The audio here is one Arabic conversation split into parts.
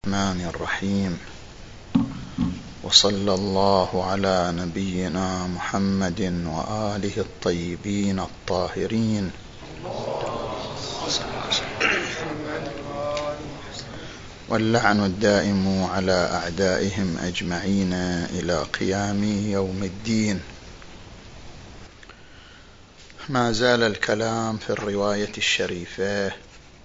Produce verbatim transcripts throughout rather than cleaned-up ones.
الرحمن الرحيم. وصلى الله على نبينا محمد وآله الطيبين الطاهرين، واللعن الدائم على أعدائهم أجمعين إلى قيام يوم الدين. ما زال الكلام في الرواية الشريفة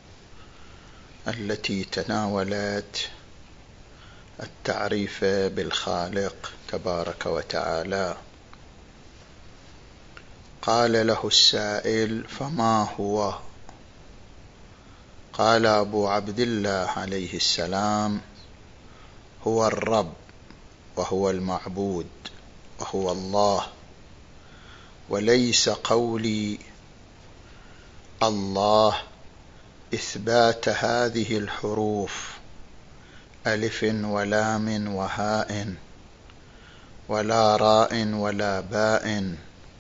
التي تناولت التعريف بالخالق تبارك وتعالى. قال له السائل: فما هو؟ قال أبو عبد الله عليه السلام: هو الرب، وهو المعبود، وهو الله. وليس قولي الله إثبات هذه الحروف ألف ولام وهاء ولا راء ولا باء،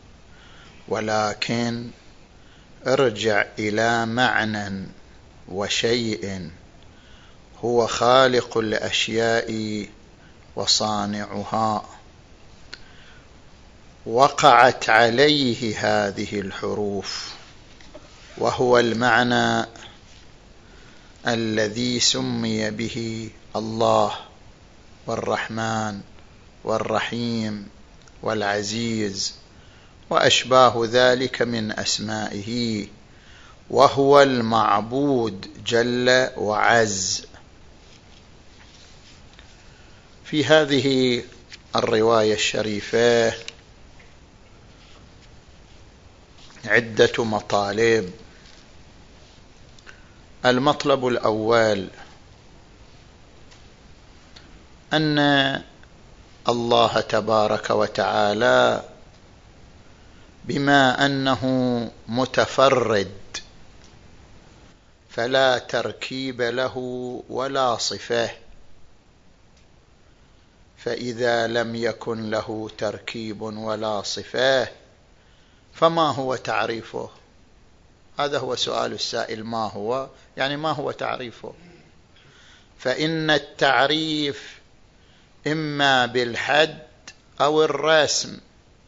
ولكن ارجع إلى معنى وشيء هو خالق الأشياء وصانعها، وقعت عليه هذه الحروف، وهو المعنى الذي سمي به الله والرحمن والرحيم والعزيز وأشباه ذلك من أسمائه، وهو المعبود جل وعز. في هذه الرواية الشريفة عدة مطالب. المطلب الأول أن الله تبارك وتعالى بما أنه متفرد فلا تركيب له ولا صفة، فإذا لم يكن له تركيب ولا صفة فما هو تعريفه؟ هذا هو سؤال السائل. ما هو؟ يعني ما هو تعريفه؟ فإن التعريف إما بالحد أو الرسم،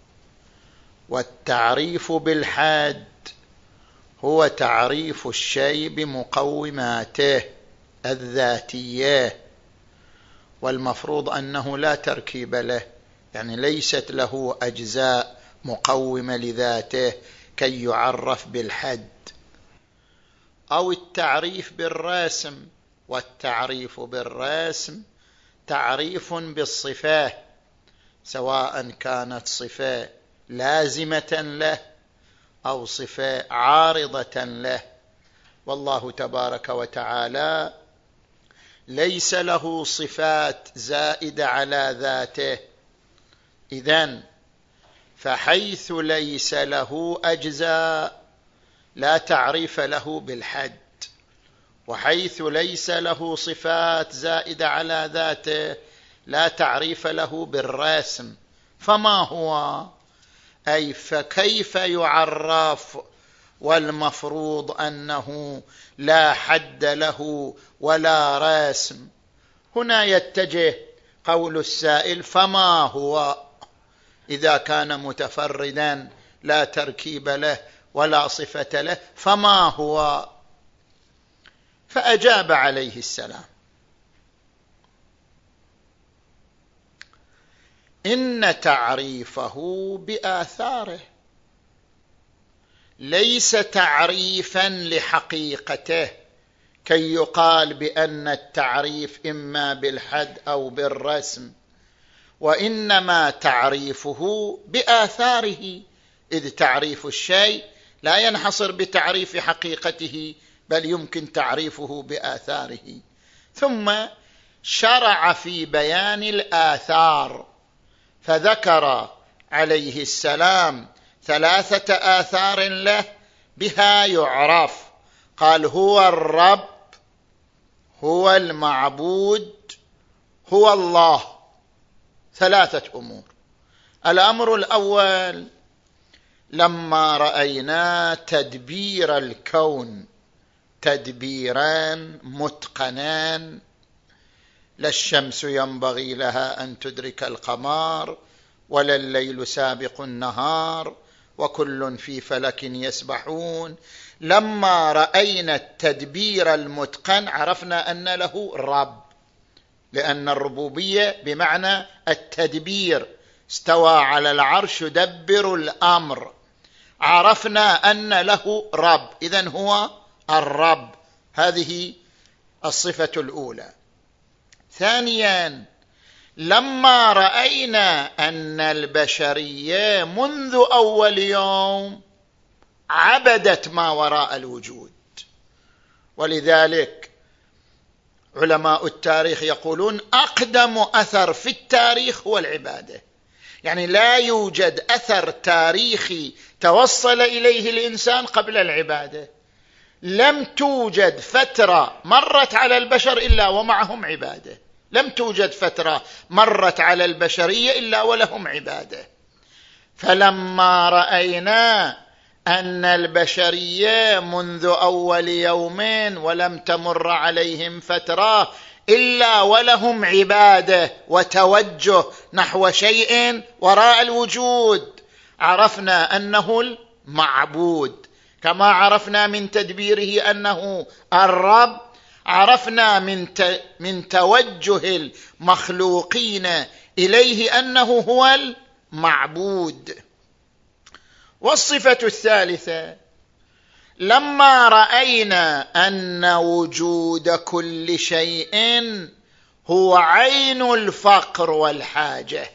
والتعريف بالحد هو تعريف الشيء بمقوماته الذاتية، والمفروض أنه لا تركيب له، يعني ليست له أجزاء مقومة لذاته كي يعرف بالحد. أو التعريف بالرسم، والتعريف بالرسم تعريف بالصفة، سواء كانت صفة لازمة له أو صفة عارضة له. والله تبارك وتعالى ليس له صفات زائدة على ذاته، إذن فحيث ليس له أجزاء لا تعريف له بالحد، وحيث ليس له صفات زائدة على ذاته لا تعريف له بالرسم. فما هو؟ أي فكيف يعرف والمفروض أنه لا حد له ولا رسم؟ هنا يتجه قول السائل: فما هو؟ إذا كان متفردا لا تركيب له ولا صفة له فما هو؟ فأجاب عليه السلام: إن تعريفه بآثاره، ليس تعريفا لحقيقته كي يقال بأن التعريف إما بالحد أو بالرسم، وإنما تعريفه بآثاره، إذ تعريف الشيء لا ينحصر بتعريف حقيقته بل يمكن تعريفه بآثاره. ثم شرع في بيان الآثار، فذكر عليه السلام ثلاثة آثار له بها يعرف. قال: هو الرب، هو المعبود، هو الله. ثلاثة أمور. الأمر الأول: لما رأينا تدبير الكون تدبيران متقنان لا الشمس ينبغي لها أن تدرك القمر ولا الليل سابق النهار وكل في فلك يسبحون. لما رأينا التدبير المتقن عرفنا أن له رب، لأن الربوبية بمعنى التدبير، استوى على العرش يدبر الأمر، عرفنا أن له رب، إذن هو الرب. هذه الصفة الأولى. ثانيا، لما رأينا أن البشرية منذ أول يوم عبدت ما وراء الوجود، ولذلك علماء التاريخ يقولون أقدم أثر في التاريخ هو العبادة. يعني لا يوجد أثر تاريخي توصل إليه الإنسان قبل العبادة. لم توجد فترة مرت على البشر إلا ومعهم عبادة، لم توجد فترة مرت على البشرية إلا ولهم عبادة. فلما رأينا أن البشرية منذ أول يومين ولم تمر عليهم فترة إلا ولهم عبادة وتوجه نحو شيء وراء الوجود، عرفنا أنه المعبود. كما عرفنا من تدبيره أنه الرب، عرفنا من من توجه المخلوقين إليه أنه هو المعبود. والصفة الثالثة، لما رأينا أن وجود كل شيء هو عين الفقر والحاجة،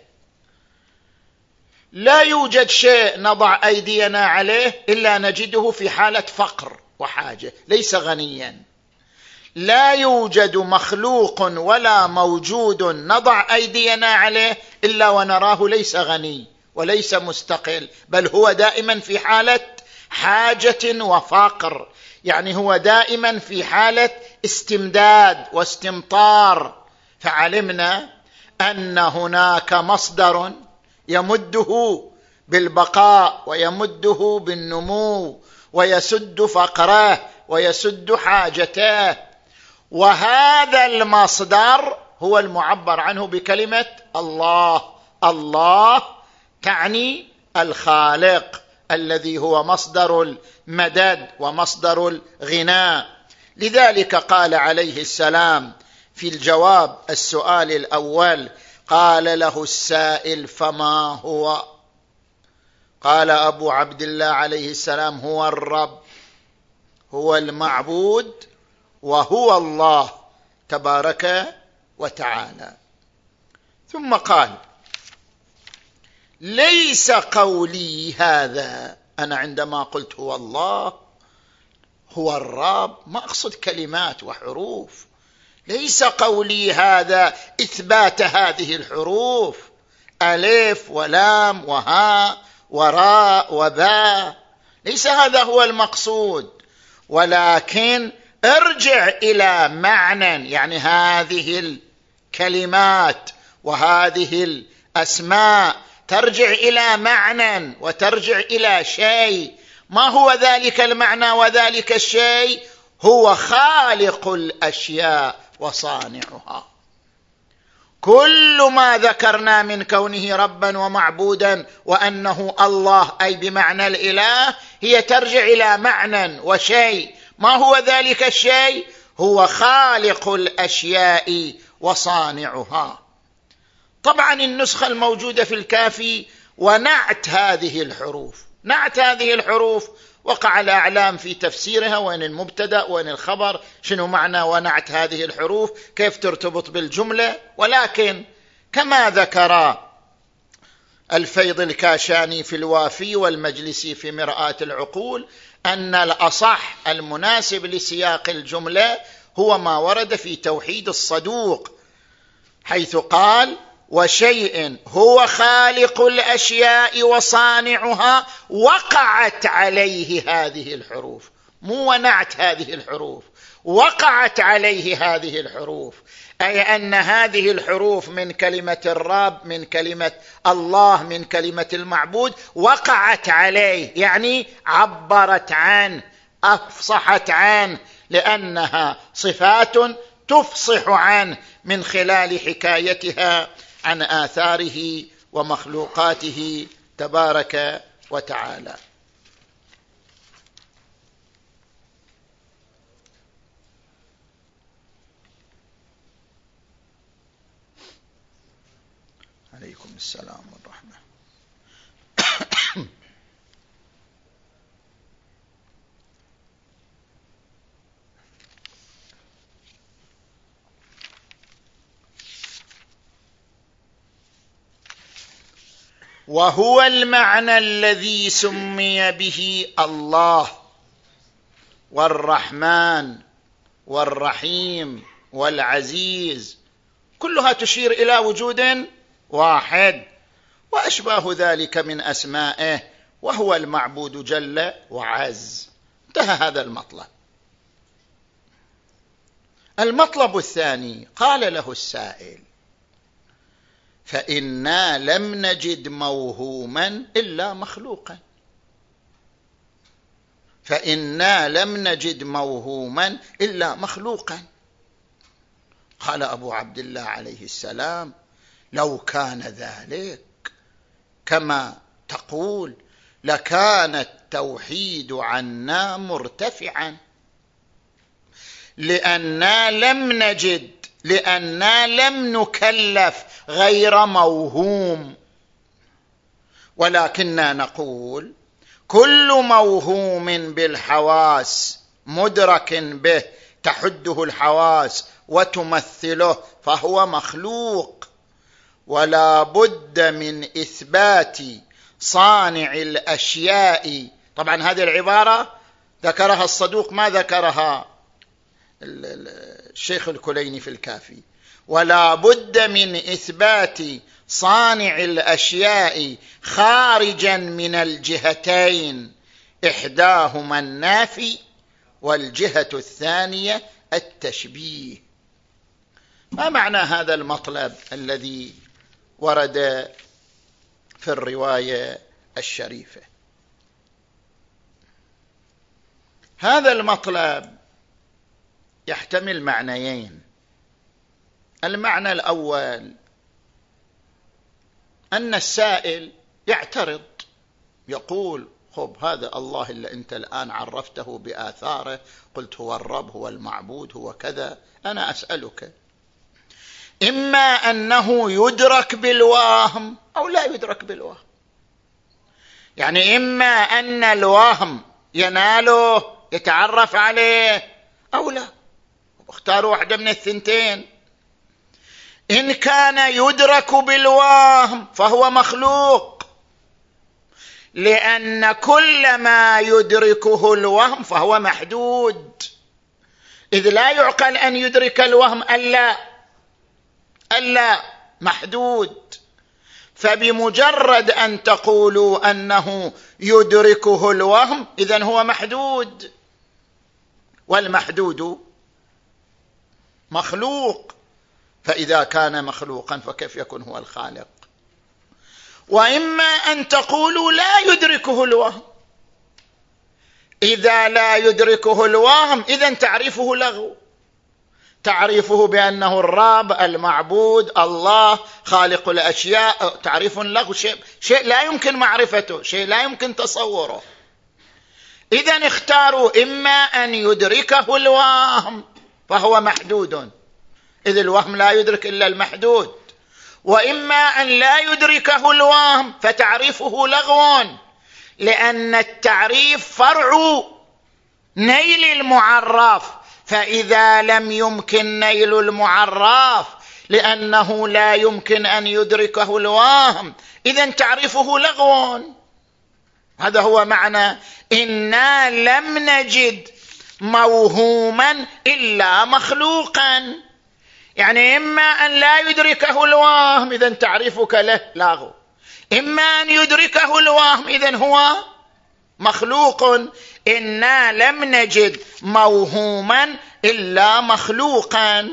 لا يوجد شيء نضع أيدينا عليه إلا نجده في حالة فقر وحاجة، ليس غنيا. لا يوجد مخلوق ولا موجود نضع أيدينا عليه إلا ونراه ليس غني وليس مستقل، بل هو دائما في حالة حاجة وفقر. يعني هو دائما في حالة استمداد واستمطار. فعلمنا أن هناك مصدر يمده بالبقاء ويمده بالنمو ويسد فقره ويسد حاجته، وهذا المصدر هو المعبر عنه بكلمة الله. الله تعني الخالق الذي هو مصدر المدد ومصدر الغناء. لذلك قال عليه السلام في الجواب السؤال الأول، قال له السائل فما هو؟ قال أبو عبد الله عليه السلام هو الرب، هو المعبود، وهو الله تبارك وتعالى. ثم قال ليس قولي هذا، أنا عندما قلت هو الله هو الرب ما أقصد كلمات وحروف، ليس قولي هذا إثبات هذه الحروف ألف ولام وهاء وراء وباء، ليس هذا هو المقصود، ولكن ارجع إلى معنى. يعني هذه الكلمات وهذه الأسماء ترجع إلى معنى وترجع إلى شيء. ما هو ذلك المعنى وذلك الشيء؟ هو خالق الأشياء وصانعها. كل ما ذكرنا من كونه ربا ومعبودا وأنه الله أي بمعنى الإله هي ترجع إلى معنى وشيء. ما هو ذلك الشيء؟ هو خالق الأشياء وصانعها. طبعا النسخة الموجودة في الكافي ونعت هذه الحروف، نعت هذه الحروف وقع الأعلام في تفسيرها، وين المبتدأ وين الخبر، شنو معنى ونعت هذه الحروف، كيف ترتبط بالجملة. ولكن كما ذكر الفيض الكاشاني في الوافي والمجلسي في مرآة العقول أن الأصح المناسب لسياق الجملة هو ما ورد في توحيد الصدوق، حيث قال وشيء هو خالق الأشياء وصانعها وقعت عليه هذه الحروف، مو ونعت هذه الحروف، وقعت عليه هذه الحروف، أي أن هذه الحروف من كلمة الرب، من كلمة الله، من كلمة المعبود وقعت عليه، يعني عبرت عنه، أفصحت عنه، لأنها صفات تفصح عنه من خلال حكايتها عن آثاره ومخلوقاته تبارك وتعالى. عليكم السلام والرحمة. وهو المعنى الذي سمي به الله والرحمن والرحيم والعزيز، كلها تشير إلى وجود واحد وأشباه ذلك من أسمائه، وهو المعبود جل وعز. انتهى هذا المطلب. المطلب الثاني، قال له السائل: فإنا لم نجد موهوما إلا مخلوقا. فإنا لم نجد موهوما إلا مخلوقا. قال أبو عبد الله عليه السلام: لو كان ذلك كما تقول لكان التوحيد عنا مرتفعا، لأننا لم نجد، لأننا لم نكلف غير موهوم، ولكننا نقول كل موهوم بالحواس مدرك به تحده الحواس وتمثله فهو مخلوق، ولا بد من إثبات صانع الأشياء. طبعا هذه العبارة ذكرها الصدوق، ما ذكرها الشيخ الكليني في الكافي. ولا بد من إثبات صانع الأشياء خارجا من الجهتين، إحداهما النافي والجهة الثانية التشبيه. ما معنى هذا المطلب الذي ورد في الرواية الشريفة؟ هذا المطلب يحتمل معنيين. المعنى الأول أن السائل يعترض، يقول: خب هذا الله اللي أنت الآن عرفته بآثاره، قلت هو الرب، هو المعبود، هو كذا، أنا أسألك، إما أنه يدرك بالوهم أو لا يدرك بالوهم. يعني إما أن الوهم يناله يتعرف عليه أو لا، اختاروا واحدة من الثنتين. إن كان يدرك بالوهم فهو مخلوق، لأن كل ما يدركه الوهم فهو محدود، إذ لا يعقل أن يدرك الوهم ألا ألا محدود. فبمجرد أن تقولوا أنه يدركه الوهم إذن هو محدود، والمحدود مخلوق، فإذا كان مخلوقا فكيف يكون هو الخالق؟ وإما أن تقولوا لا يدركه الوهم. إذا لا يدركه الوهم إذن تعريفه لغو، تعريفه بأنه الرب، المعبود، الله، خالق الأشياء، تعريف لغو، شيء, شيء لا يمكن معرفته، شيء لا يمكن تصوره. إذن اختاروا إما أن يدركه الوهم فهو محدود، إذ الوهم لا يدرك إلا المحدود، وإما أن لا يدركه الوهم فتعريفه لغو، لأن التعريف فرع نيل المعرف، فإذا لم يمكن نيل المعرف لأنه لا يمكن أن يدركه الوهم إذن تعريفه لغو. هذا هو معنى إنا لم نجد موهوما إلا مخلوقا. يعني إما أن لا يدركه الوهم إذن تعريفك له لغو، إما أن يدركه الوهم إذن هو مخلوق. إنا لم نجد موهوما إلا مخلوقا.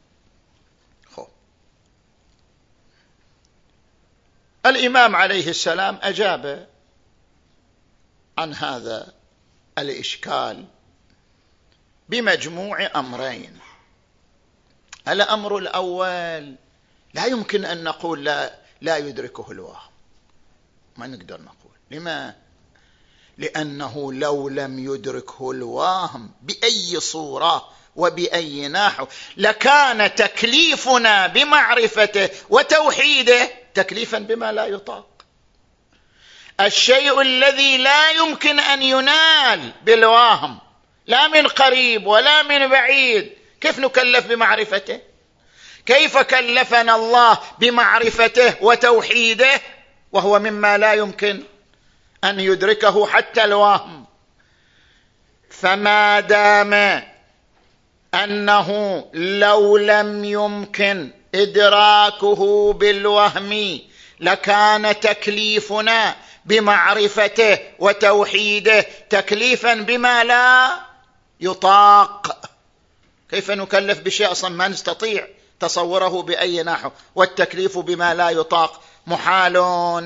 الإمام عليه السلام أجاب عن هذا الإشكال بمجموع أمرين. الأمر الأول لا يمكن أن نقول لا, لا يدركه الوهم، ما نقدر نقول. لما؟ لأنه لو لم يدركه الوهم بأي صورة وبأي نحو لكان تكليفنا بمعرفته وتوحيده تكليفا بما لا يطاق. الشيء الذي لا يمكن أن ينال بالوهم لا من قريب ولا من بعيد، كيف نكلف بمعرفته؟ كيف كلفنا الله بمعرفته وتوحيده وهو مما لا يمكن أن يدركه حتى الوهم؟ فما دام أنه لو لم يمكن إدراكه بالوهم لكان تكليفنا بمعرفته وتوحيده تكليفا بما لا يطاق. كيف نكلف بشيء أصلا ما نستطيع تصوره بأي نحو، والتكليف بما لا يطاق محال.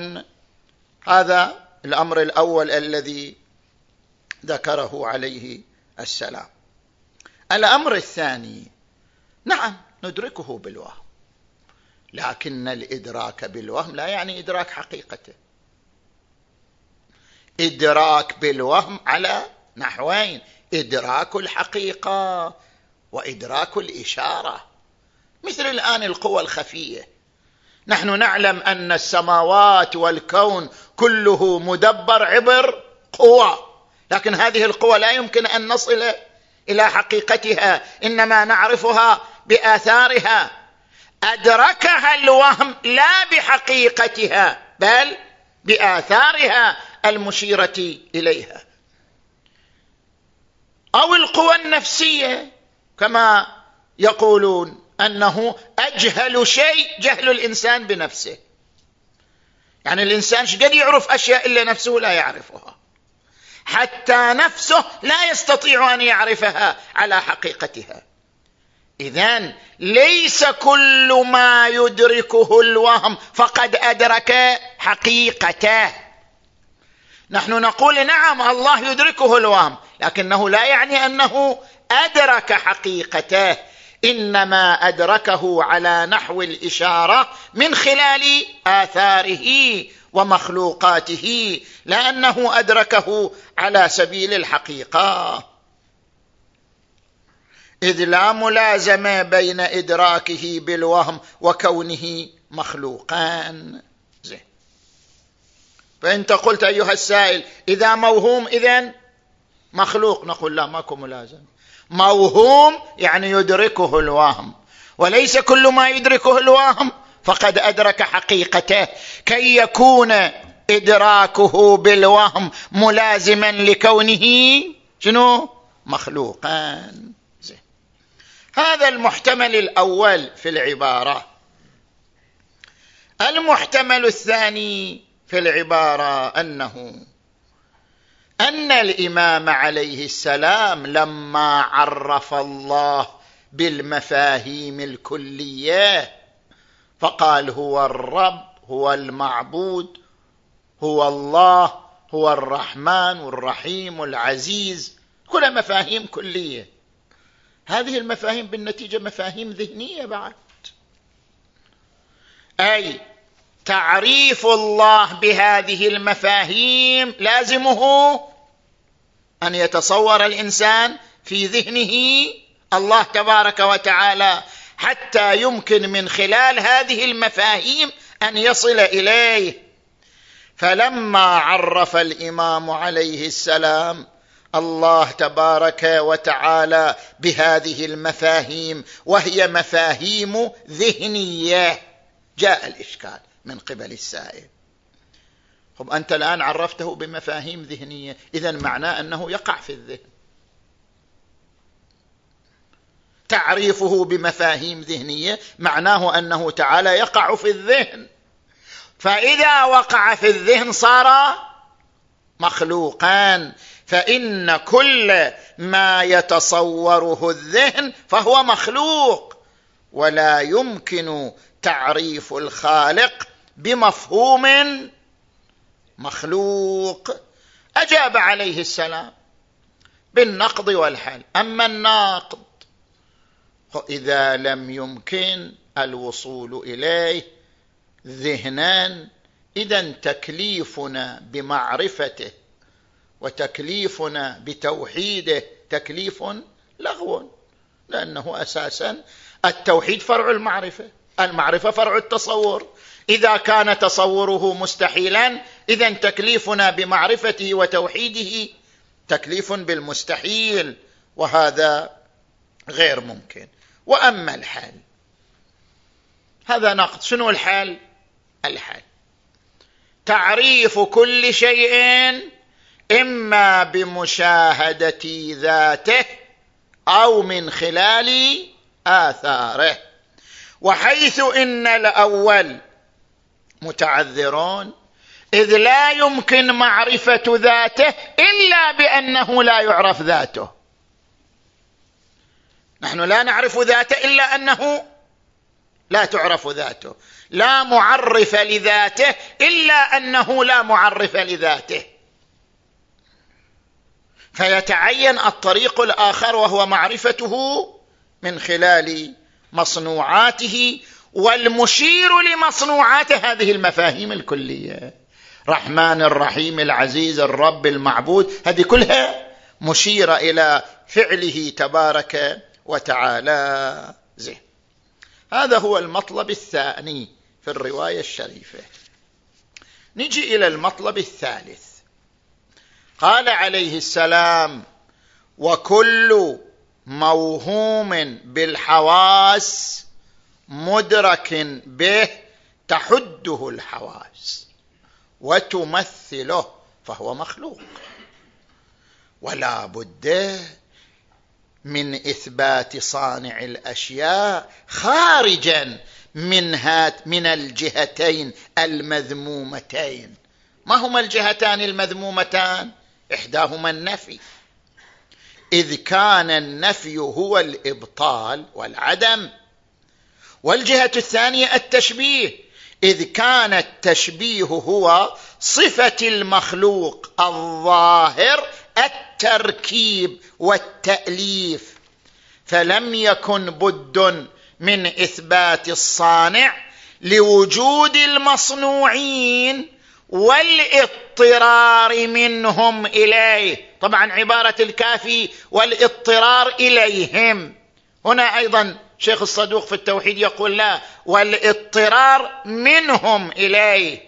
هذا الأمر الأول الذي ذكره عليه السلام. الأمر الثاني، نعم ندركه بالوهم، لكن الإدراك بالوهم لا يعني إدراك حقيقته. إدراك بالوهم على نحوين: إدراك الحقيقة وإدراك الإشارة. مثل الآن القوى الخفية، نحن نعلم أن السماوات والكون كله مدبر عبر قوى، لكن هذه القوى لا يمكن أن نصل إلى حقيقتها، إنما نعرفها بآثارها. أدركها الوهم لا بحقيقتها بل بآثارها المشيرة إليها. أو القوى النفسية كما يقولون أنه أجهل شيء جهل الإنسان بنفسه، يعني الإنسان قد يعرف أشياء إلا نفسه لا يعرفها، حتى نفسه لا يستطيع أن يعرفها على حقيقتها. إذن ليس كل ما يدركه الوهم فقد أدرك حقيقته. نحن نقول نعم الله يدركه الوهم، لكنه لا يعني أنه أدرك حقيقته، إنما أدركه على نحو الإشارة من خلال آثاره ومخلوقاته، لأنه أدركه على سبيل الحقيقة، إذ لا ملازمة بين إدراكه بالوهم وكونه مخلوقان. زين. فأنت قلت أيها السائل إذا موهوم إذن مخلوق، نقول لا، ماكو ملازمة. موهوم يعني يدركه الوهم، وليس كل ما يدركه الوهم فقد أدرك حقيقته، كي يكون إدراكه بالوهم ملازما لكونه شنو؟ مخلوقان. زين. هذا المحتمل الأول في العبارة. المحتمل الثاني في العبارة أنه أن الإمام عليه السلام لما عرف الله بالمفاهيم الكلية فقال هو الرب، هو المعبود، هو الله، هو الرحمن والرحيم والعزيز، كل مفاهيم كلية. هذه المفاهيم بالنتيجة مفاهيم ذهنية بعد، أي تعريف الله بهذه المفاهيم لازمه أن يتصور الإنسان في ذهنه الله تبارك وتعالى، حتى يمكن من خلال هذه المفاهيم أن يصل إليه. فلما عرف الإمام عليه السلام الله تبارك وتعالى بهذه المفاهيم وهي مفاهيم ذهنية، جاء الإشكال من قبل السائل. طب أنت الآن عرفته بمفاهيم ذهنية، إذن معناه أنه يقع في الذهن. تعريفه بمفاهيم ذهنية معناه أنه تعالى يقع في الذهن، فإذا وقع في الذهن صار مخلوقان، فإن كل ما يتصوره الذهن فهو مخلوق، ولا يمكن تعريف الخالق بمفهوم مخلوق. أجاب عليه السلام بالنقض والحل. أما الناقض إذا لم يمكن الوصول إليه ذهنا، إذن تكليفنا بمعرفته وتكليفنا بتوحيده تكليف لغو، لأنه أساسا التوحيد فرع المعرفة، المعرفة فرع التصور. إذا كان تصوره مستحيلا إذن تكليفنا بمعرفته وتوحيده تكليف بالمستحيل، وهذا غير ممكن. وأما الحال هذا نقد. شنو الحال؟ الحال تعريف كل شيء إما بمشاهدة ذاته أو من خلال آثاره، وحيث إن الأول متعذرون إذ لا يمكن معرفة ذاته إلا بأنه لا يعرف ذاته. نحن لا نعرف ذاته إلا أنه لا تعرف ذاته، لا معرف لذاته إلا أنه لا معرف لذاته، فيتعين الطريق الآخر وهو معرفته من خلال مصنوعاته، والمشير لمصنوعات هذه المفاهيم الكلية، رحمن الرحيم العزيز الرب المعبود، هذه كلها مشيرة إلى فعله تبارك وتعالى. زين، هذا هو المطلب الثاني في الرواية الشريفة. نجي إلى المطلب الثالث. قال عليه السلام: وكل موهوم بالحواس مدرك به تحده الحواس وتمثله فهو مخلوق، ولا بد من إثبات صانع الأشياء خارجا من هات من الجهتين المذمومتين. ما هما الجهتان المذمومتان؟ إحداهما النفي، إذ كان النفي هو الإبطال والعدم، والجهة الثانية التشبيه، إذ كان التشبيه هو صفة المخلوق الظاهر التركيب والتأليف، فلم يكن بد من إثبات الصانع لوجود المصنوعين والاضطرار منهم إليه. طبعا عبارة الكافي والاضطرار إليهم، هنا أيضا شيخ الصدوق في التوحيد يقول لا، والاضطرار منهم إليه.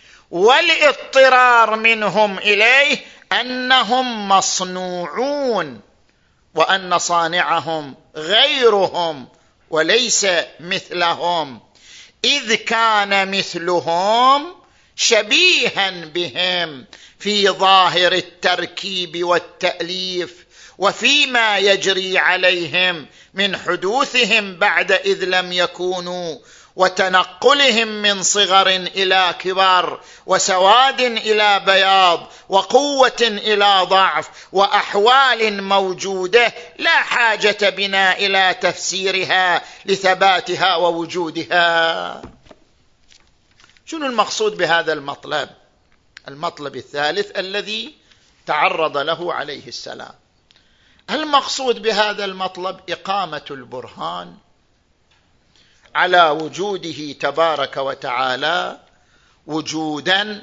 والاضطرار منهم إليه أنهم مصنوعون، وأن صانعهم غيرهم وليس مثلهم، إذ كان مثلهم شبيها بهم في ظاهر التركيب والتأليف وفيما يجري عليهم من حدوثهم بعد إذ لم يكونوا، وتنقلهم من صغر إلى كبر، وسواد إلى بياض، وقوة إلى ضعف، وأحوال موجودة لا حاجة بنا إلى تفسيرها لثباتها ووجودها. شنو المقصود بهذا المطلب؟ المطلب الثالث الذي تعرض له عليه السلام. المقصود بهذا المطلب إقامة البرهان على وجوده تبارك وتعالى وجودا،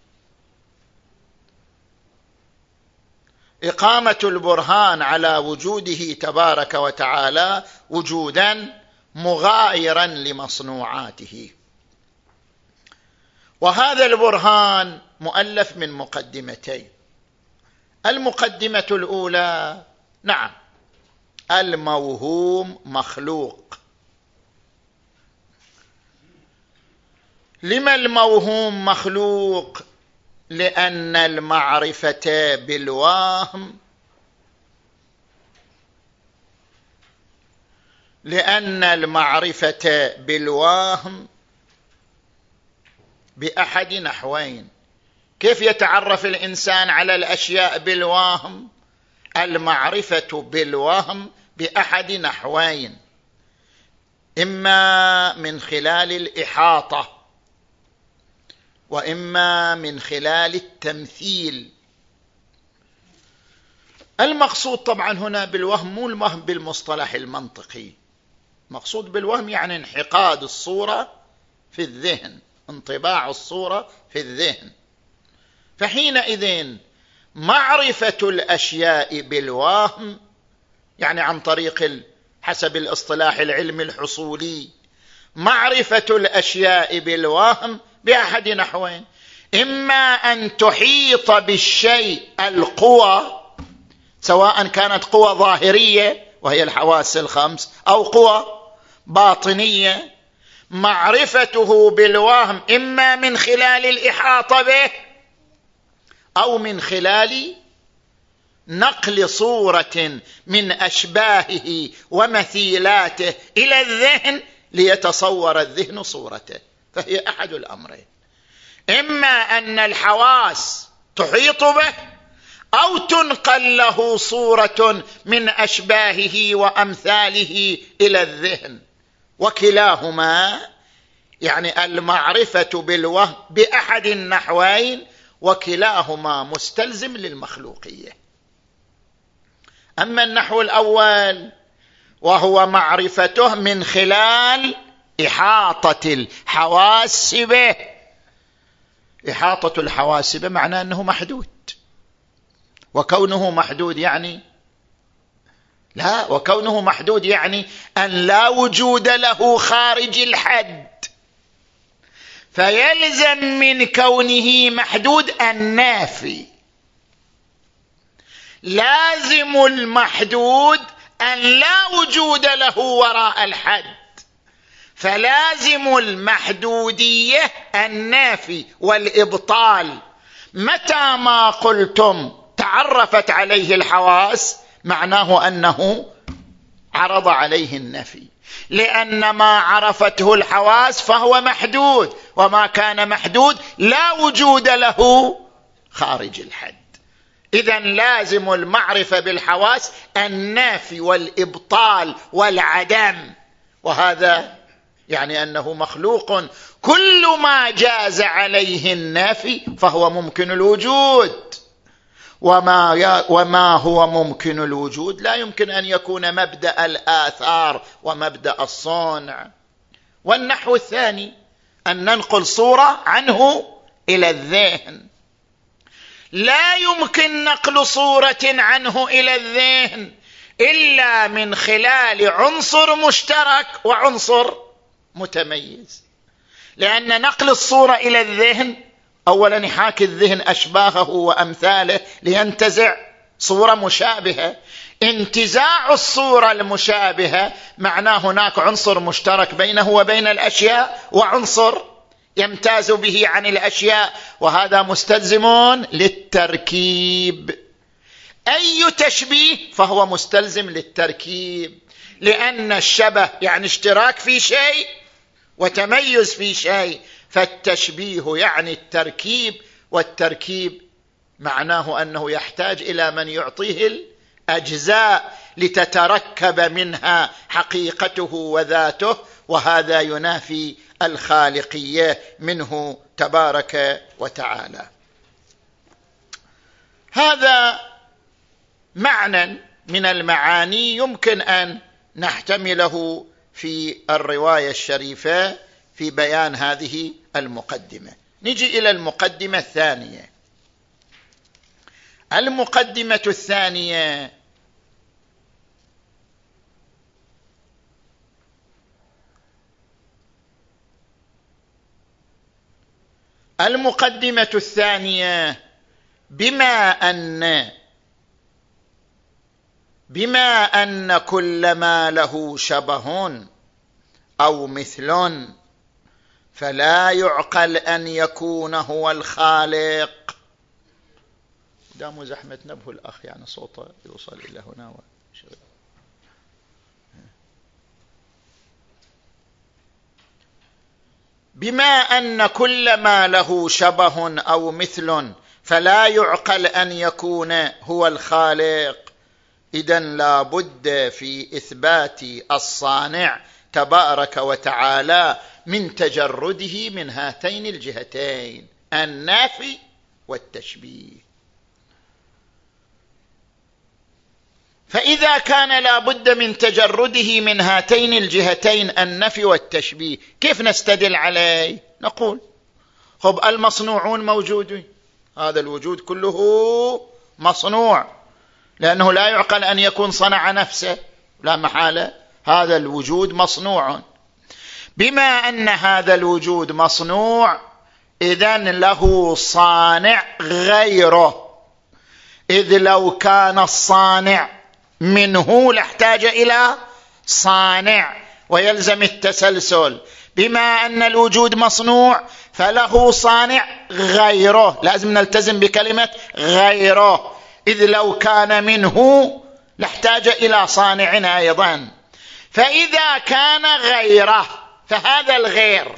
إقامة البرهان على وجوده تبارك وتعالى وجودا مغايرا لمصنوعاته. وهذا البرهان مؤلف من مقدمتين. المقدمة الأولى: نعم، الموهوم مخلوق. لما الموهوم مخلوق؟ لأن المعرفة بالوهم لأن المعرفة بالوهم بأحد نحوين. كيف يتعرف الإنسان على الأشياء بالوهم؟ المعرفة بالوهم بأحد نحوين: إما من خلال الإحاطة، وإما من خلال التمثيل. المقصود طبعا هنا بالوهم مو الوهم بالمصطلح المنطقي، مقصود بالوهم يعني انحقاد الصورة في الذهن، انطباع الصورة في الذهن. فحينئذ معرفة الأشياء بالوهم يعني عن طريق حسب الاصطلاح العلمي الحصولي معرفة الأشياء بالوهم بأحد نحوين: إما أن تحيط بالشيء القوى، سواء كانت قوى ظاهرية وهي الحواس الخمس أو قوى باطنية، معرفته بالوهم إما من خلال الإحاطة به أو من خلال نقل صورة من أشباهه ومثيلاته إلى الذهن ليتصور الذهن صورته. فهي أحد الأمرين: إما أن الحواس تحيط به أو تنقل له صورة من أشباهه وأمثاله إلى الذهن، وكلاهما يعني المعرفة بالوهم بأحد النحوين وكلاهما مستلزم للمخلوقية. أما النحو الأول وهو معرفته من خلال إحاطة الحواس به. إحاطة الحواس به معناه أنه محدود، وكونه محدود يعني لا وكونه محدود يعني أن لا وجود له خارج الحد، فيلزم من كونه محدود النافي. لازم المحدود أن لا وجود له وراء الحد، فلازم المحدودية النافي والإبطال. متى ما قلتم تعرفت عليه الحواس معناه أنه عرض عليه النفي، لأن ما عرفته الحواس فهو محدود، وما كان محدود لا وجود له خارج الحد. إذن لازم المعرفة بالحواس النافي والإبطال والعدم، وهذا يعني أنه مخلوق. كل ما جاز عليه النافي فهو ممكن الوجود، وما, وما هو ممكن الوجود لا يمكن أن يكون مبدأ الآثار ومبدأ الصنع. والنحو الثاني أن ننقل صورة عنه إلى الذهن. لا يمكن نقل صورة عنه إلى الذهن إلا من خلال عنصر مشترك وعنصر متميز، لأن نقل الصورة إلى الذهن أولا يحاكي الذهن أشباهه وأمثاله لينتزع صورة مشابهة. انتزاع الصورة المشابهة معناه هناك عنصر مشترك بينه وبين الأشياء وعنصر يمتاز به عن الأشياء، وهذا مستلزم للتركيب. أي تشبيه فهو مستلزم للتركيب، لأن الشبه يعني اشتراك في شيء وتميز في شيء، فالتشبيه يعني التركيب، والتركيب معناه أنه يحتاج إلى من يعطيه الأجزاء لتتركب منها حقيقته وذاته، وهذا ينافي الخالقية منه تبارك وتعالى. هذا معنى من المعاني يمكن أن نحتمله في الرواية الشريفة في بيان هذه المقدمة. نجي إلى المقدمة الثانية. المقدمة الثانية المقدمة الثانية بما أن بما أن كل ما له شبه أو مثل فلا يعقل أن يكون هو الخالق. دام زحمة نبه الأخ يعني صوته يوصل إلى هنا وشغل. بما أن كل ما له شبه أو مثل فلا يعقل أن يكون هو الخالق، إذن لا بد في إثبات الصانع تبارك وتعالى من تجرده من هاتين الجهتين، النافي والتشبيه. فإذا كان لا بد من تجرده من هاتين الجهتين النفي والتشبيه، كيف نستدل عليه؟ نقول خب المصنوعون موجودين، هذا الوجود كله مصنوع، لأنه لا يعقل أن يكون صنع نفسه، لا محالة هذا الوجود مصنوع. بما أن هذا الوجود مصنوع إذن له صانع غيره، إذ لو كان الصانع منه لاحتاج إلى صانع، ويلزم التسلسل. بما أن الوجود مصنوع فله صانع غيره، لازم نلتزم بكلمة غيره، إذ لو كان منه لاحتاج إلى صانع أيضا. فإذا كان غيره فهذا الغير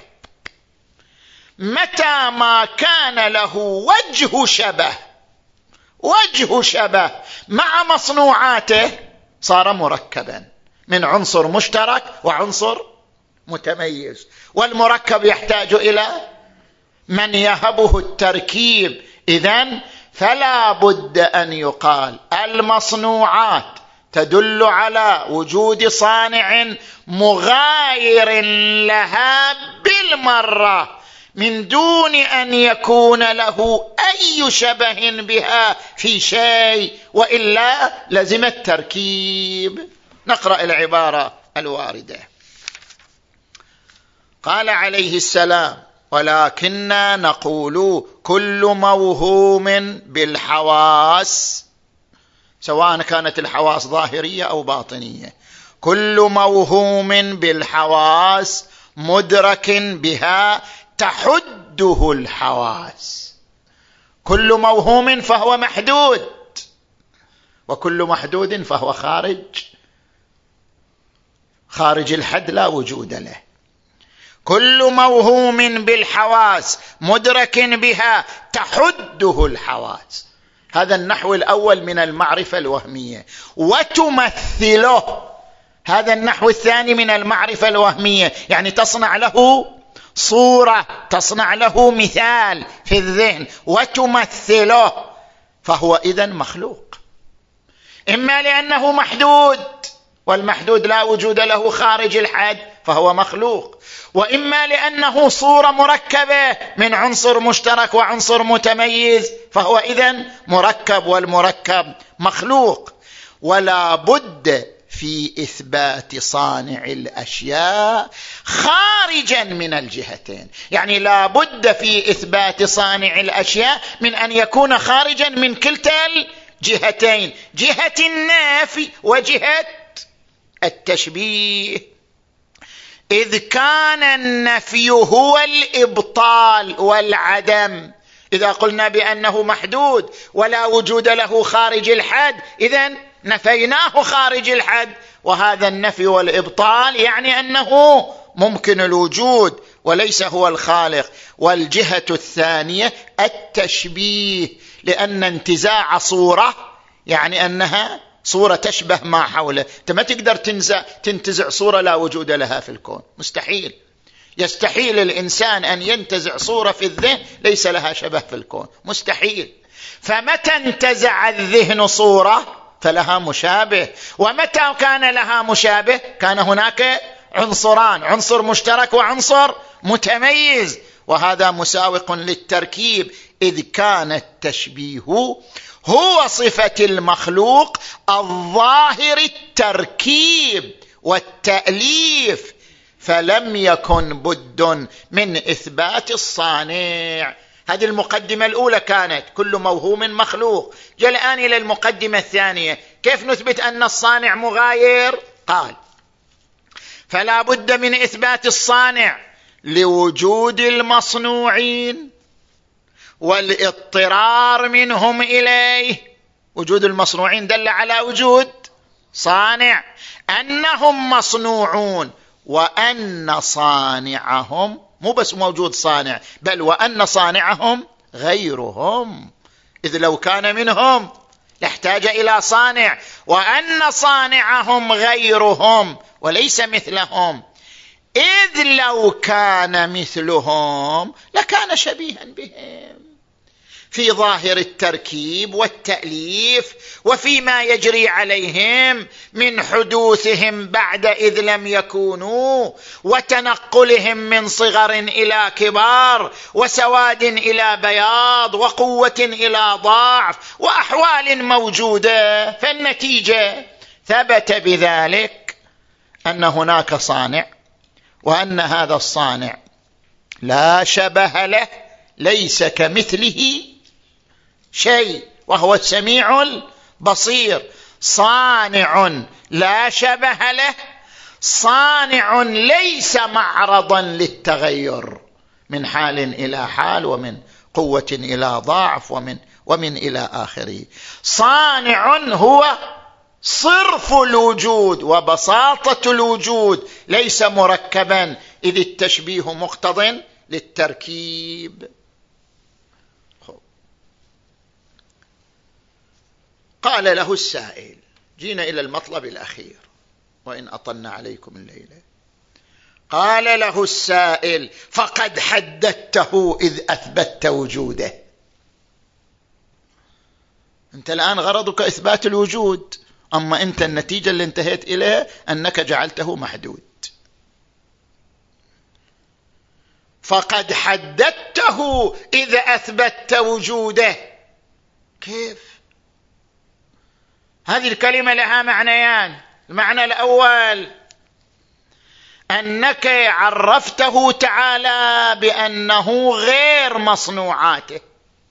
متى ما كان له وجه شبه وجه شبه مع مصنوعاته صار مركبا من عنصر مشترك وعنصر متميز، والمركب يحتاج إلى من يهبه التركيب. إذن فلا بد أن يقال المصنوعات تدل على وجود صانع مغاير لها بالمرة من دون أن يكون له أي شبه بها في شيء، وإلا لزم التركيب. نقرأ العبارة الواردة. قال عليه السلام: ولكننا نقول كل موهوم بالحواس، سواء كانت الحواس ظاهرية أو باطنية، كل موهوم بالحواس مدرك بها تحده الحواس. كل موهوم فهو محدود، وكل محدود فهو خارج خارج الحد لا وجود له. كل موهوم بالحواس مدرك بها تحده الحواس، هذا النحو الأول من المعرفة الوهمية. وتمثله، هذا النحو الثاني من المعرفة الوهمية، يعني تصنع له صورة، تصنع له مثال في الذهن. وتمثله، فهو إذن مخلوق، إما لأنه محدود والمحدود لا وجود له خارج الحد فهو مخلوق، وإما لأنه صورة مركبة من عنصر مشترك وعنصر متميز فهو إذن مركب، والمركب مخلوق. ولا بد في إثبات صانع الأشياء خارجا من الجهتين، يعني لا بد في إثبات صانع الأشياء من أن يكون خارجا من كلتا الجهتين، جهة النافي وجهة التشبيه. إذ كان النفي هو الإبطال والعدم، إذا قلنا بأنه محدود ولا وجود له خارج الحد إذن نفيناه خارج الحد، وهذا النفي والإبطال يعني أنه ممكن الوجود وليس هو الخالق. والجهة الثانية التشبيه، لأن انتزاع صورة يعني أنها صورة تشبه ما حوله. أنت ما تقدر تنزع تنتزع صورة لا وجود لها في الكون، مستحيل. يستحيل الإنسان أن ينتزع صورة في الذهن ليس لها شبه في الكون، مستحيل. فمتى انتزع الذهن صورة فلها مشابه، ومتى كان لها مشابه كان هناك عنصران، عنصر مشترك وعنصر متميز، وهذا مساوق للتركيب. إذ كان التشبيه هو صفة المخلوق الظاهر التركيب والتأليف، فلم يكن بد من إثبات الصانع. هذه المقدمة الأولى كانت كل موهوم مخلوق. جاء الآن إلى المقدمة الثانية، كيف نثبت أن الصانع مغاير؟ قال: فلا بد من إثبات الصانع لوجود المصنوعين والاضطرار منهم إليه. وجود المصنوعين دل على وجود صانع، أنهم مصنوعون، وأن صانعهم مو بس موجود صانع، بل وأن صانعهم غيرهم، إذ لو كان منهم لاحتاج إلى صانع، وأن صانعهم غيرهم وليس مثلهم، إذ لو كان مثلهم لكان شبيها بهم. في ظاهر التركيب والتأليف وفيما يجري عليهم من حدوثهم بعد إذ لم يكونوا، وتنقلهم من صغر إلى كبار، وسواد إلى بياض، وقوة إلى ضعف، وأحوال موجودة. فالنتيجة ثبت بذلك أن هناك صانع، وأن هذا الصانع لا شبه له، ليس كمثله شيء، وهو السميع البصير. صانع لا شبه له، صانع ليس معرضا للتغير من حال إلى حال، ومن قوة إلى ضعف، ومن ومن إلى آخره. صانع هو صرف الوجود وبساطة الوجود، ليس مركبا، إذ التشبيه مقتض للتركيب. قال له السائل، جينا إلى المطلب الأخير وإن أطلنا عليكم الليلة. قال له السائل: فقد حددته إذ أثبتت وجوده. أنت الآن غرضك إثبات الوجود، أما أنت النتيجة اللي انتهيت إليها أنك جعلته محدود. فقد حددته إذ أثبتت وجوده. كيف؟ هذه الكلمة لها معنيان. المعنى الأول أنك عرفته تعالى بأنه غير مصنوعاته،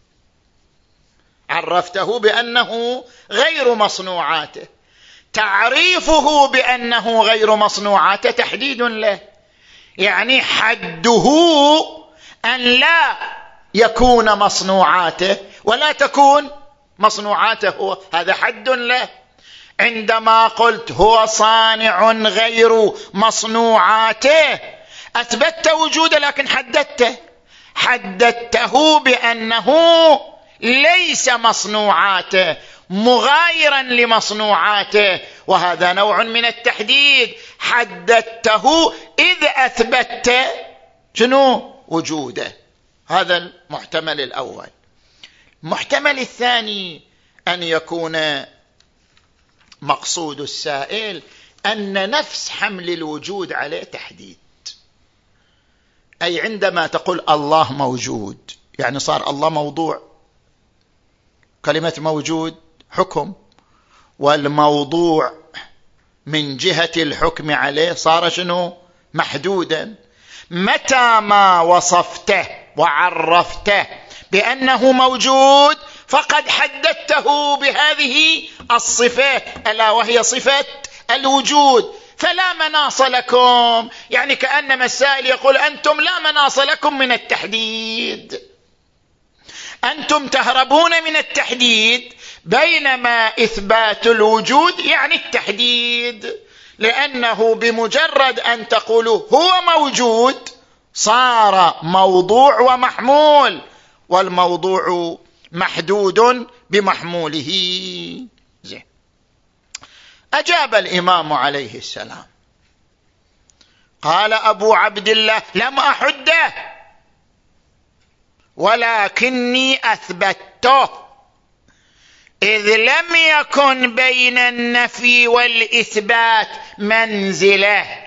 عرفته بأنه غير مصنوعاته. تعريفه بأنه غير مصنوعاته تحديد له، يعني حده أن لا يكون مصنوعاته ولا تكون مصنوعاته هو، هذا حد له. عندما قلت هو صانع غير مصنوعاته أثبتت وجوده، لكن حددته حددته بأنه ليس مصنوعاته، مغايرا لمصنوعاته، وهذا نوع من التحديد. حددته إذ أثبتت شنو؟ وجوده. هذا المحتمل الأول. المحتمل الثاني أن يكون مقصود السائل أن نفس حمل الوجود عليه تحديد، أي عندما تقول الله موجود يعني صار الله موضوع. كلمة موجود حكم، والموضوع من جهة الحكم عليه صار شنو؟ محدودا. متى ما وصفته وعرفته بأنه موجود فقد حددته بهذه الصفة، ألا وهي صفة الوجود. فلا مناص لكم، يعني كأنما السائل يقول أنتم لا مناص لكم من التحديد، أنتم تهربون من التحديد، بينما إثبات الوجود يعني التحديد، لأنه بمجرد أن تقولوا هو موجود صار موضوع ومحمول، والموضوع محدود بمحموله. زين. أجاب الإمام عليه السلام قال أبو عبد الله: لم أحده ولكني أثبته، إذ لم يكن بين النفي والإثبات منزلة.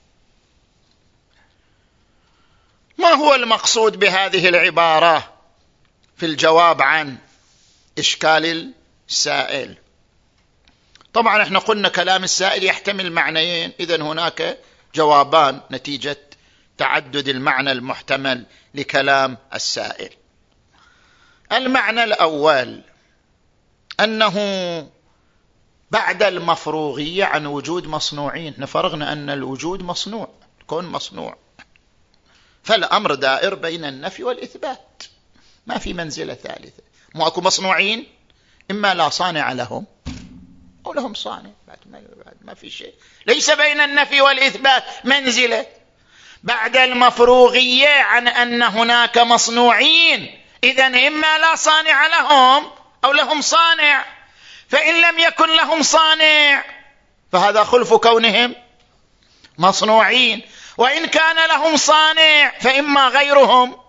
ما هو المقصود بهذه العبارة في الجواب عن إشكال السائل؟ طبعا احنا قلنا كلام السائل يحتمل معنيين، إذن هناك جوابان نتيجة تعدد المعنى المحتمل لكلام السائل. المعنى الأول أنه بعد المفروغية عن وجود مصنوعين، نفرغنا أن الوجود مصنوع، الكون مصنوع، فالأمر دائر بين النفي والإثبات، ما في منزلة ثالثة. مو أكو مصنوعين، إما لا صانع لهم أو لهم صانع، ما في شيء، ليس بين النفي والإثبات منزلة. بعد المفروغية عن أن هناك مصنوعين، إذن إما لا صانع لهم أو لهم صانع، فإن لم يكن لهم صانع فهذا خلف كونهم مصنوعين، وإن كان لهم صانع فإما غيرهم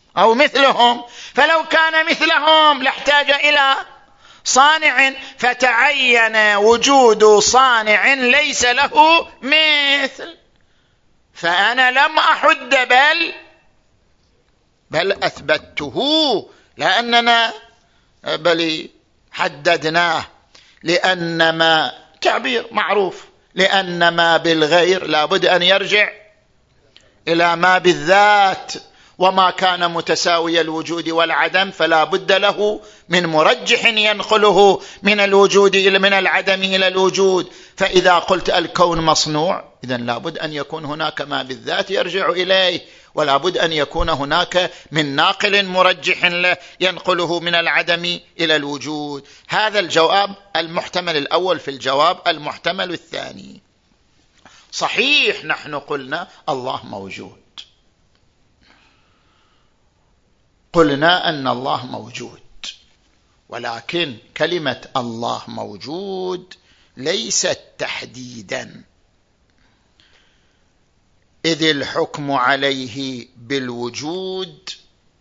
أو مثلهم، فلو كان مثلهم لاحتاج إلى صانع، فتعين وجود صانع ليس له مثل. فأنا لم أحد بل بل أثبته، لأننا بل حددناه، لأن ما تعبير معروف، لأن ما بالغير لابد أن يرجع إلى ما بالذات، وما كان متساوي الوجود والعدم فلا بد له من مرجح ينقله من الوجود إلى من العدم إلى الوجود. فإذا قلت الكون مصنوع، إذن لابد أن يكون هناك ما بالذات يرجع إليه، ولا بد أن يكون هناك من ناقل مرجح له ينقله من العدم إلى الوجود. هذا الجواب المحتمل الأول في الجواب المحتمل الثاني. صحيح نحن قلنا الله موجود، قلنا أن الله موجود، ولكن كلمة الله موجود ليست تحديدا، إذ الحكم عليه بالوجود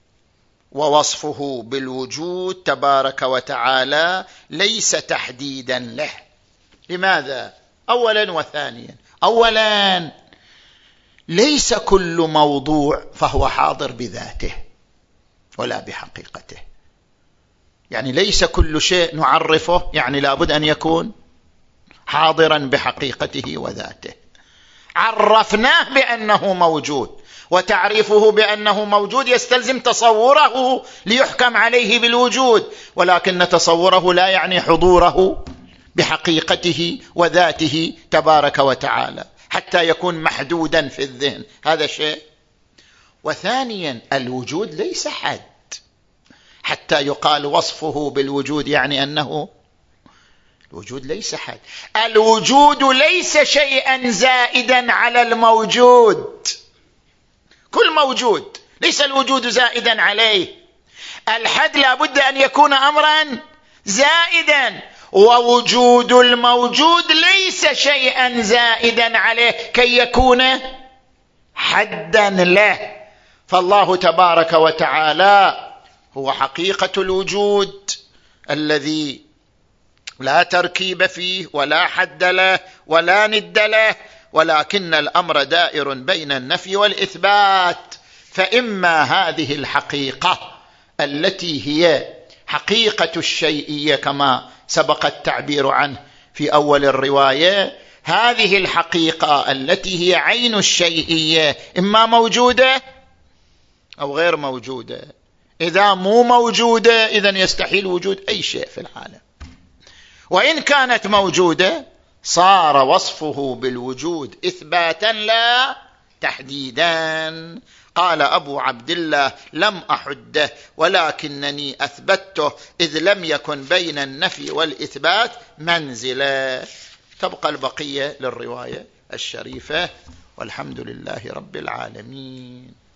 ووصفه بالوجود تبارك وتعالى ليس تحديدا له. لماذا؟ أولا وثانيا. أولا، ليس كل موضوع فهو حاضر بذاته ولا بحقيقته، يعني ليس كل شيء نعرفه يعني لابد أن يكون حاضرا بحقيقته وذاته. عرفناه بأنه موجود، وتعريفه بأنه موجود يستلزم تصوره ليحكم عليه بالوجود، ولكن تصوره لا يعني حضوره بحقيقته وذاته تبارك وتعالى حتى يكون محدودا في الذهن، هذا شيء. وثانيا، الوجود ليس حد حتى يقال وصفه بالوجود يعني أنه الوجود ليس حد. الوجود ليس شيئا زائدا على الموجود، كل موجود، ليس الوجود زائدا عليه. الحد لابد أن يكون أمرا زائدا، ووجود الموجود ليس شيئا زائدا عليه كي يكون حدا له. فالله تبارك وتعالى هو حقيقة الوجود الذي لا تركيب فيه ولا حد له ولا ند له، ولكن الأمر دائر بين النفي والإثبات. فإما هذه الحقيقة التي هي حقيقة الشيئية كما سبق التعبير عنه في أول الرواية، هذه الحقيقة التي هي عين الشيئية إما موجودة أو غير موجودة. إذا مو موجودة إذن يستحيل وجود أي شيء في العالم، وإن كانت موجودة صار وصفه بالوجود إثباتا لا تحديدا. قال أبو عبد الله: لم أحده ولكنني أثبته، إذ لم يكن بين النفي والإثبات منزلة. تبقى البقية للرواية الشريفة، والحمد لله رب العالمين.